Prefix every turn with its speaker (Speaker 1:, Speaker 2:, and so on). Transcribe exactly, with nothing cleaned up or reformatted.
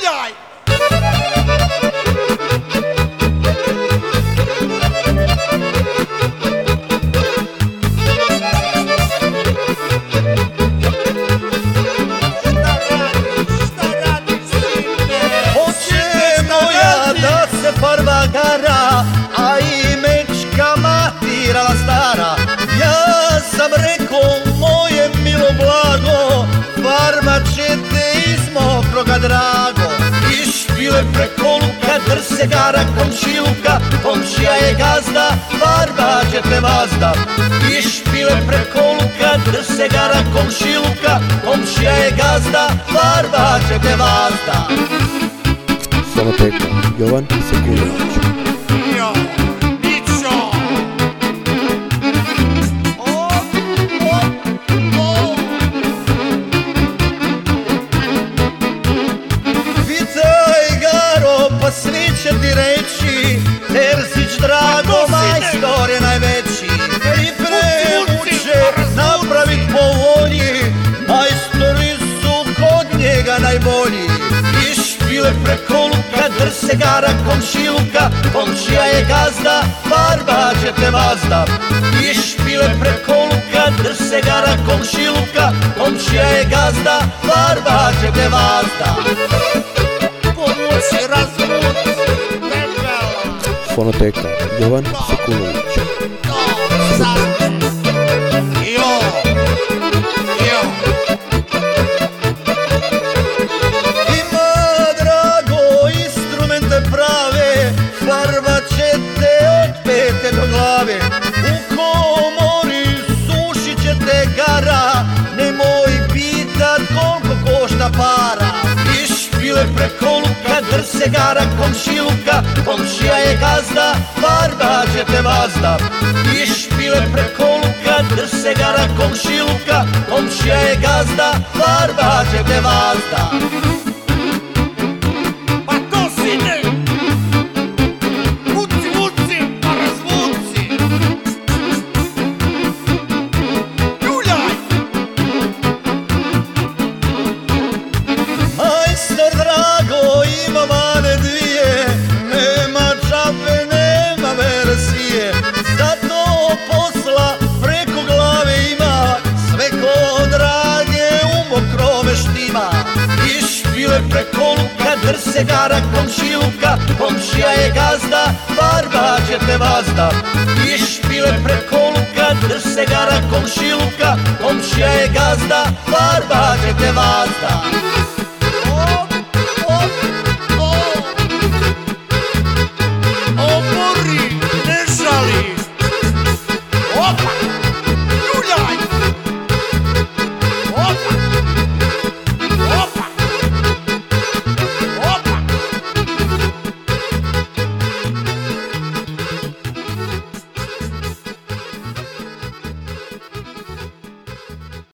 Speaker 1: Ljuljaj!
Speaker 2: Farba gara, a i mečka matirala stara. Ja sam rekao, moje milo blago, farba će te iz mokroga drago. Išpile preko luka, drse gara komšiluka, komšija je gazda, farba će te vazda. Išpile preko luka, drse gara komšiluka, komšija je gazda, farba će te vazda.
Speaker 3: Fonoteka Jovan Sekulović.
Speaker 1: Jo, Mićo! O, o, o!
Speaker 2: Pitaj Garo, pa svi će ti reći, Terzić Drago, majstor je najveći. Pripremu će napravit po volji, majstori su kod njega najbolji. Išpile preko luka, drse gara komšiluka, komšija je gazda, farba će te vazda. Išpile preko luka, drse gara komšiluka, komšija je gazda, farba će te vazda.
Speaker 1: Povuci, razvuci, debela!
Speaker 3: Fonoteka Jovan Sekulović.
Speaker 1: To, sad! Jo! Jo!
Speaker 2: Farba će te od pete do glave, u komori sušit će te gara, nemoj pitat koliko košta para. Išpile preko luka, drse gara komšiluka, komšija je gazda, farba će te vazda. Išpile preko luka, drse gara komšiluka, komšija je gazda, farba će te vazda.
Speaker 1: Pa to si ne!
Speaker 2: Išpile preko luka, drse gara komšiluka, komšija je gazda, farba će te vazda. Išpile preko luka, drse gara komšiluka, komšija je gazda, farba će te vazda.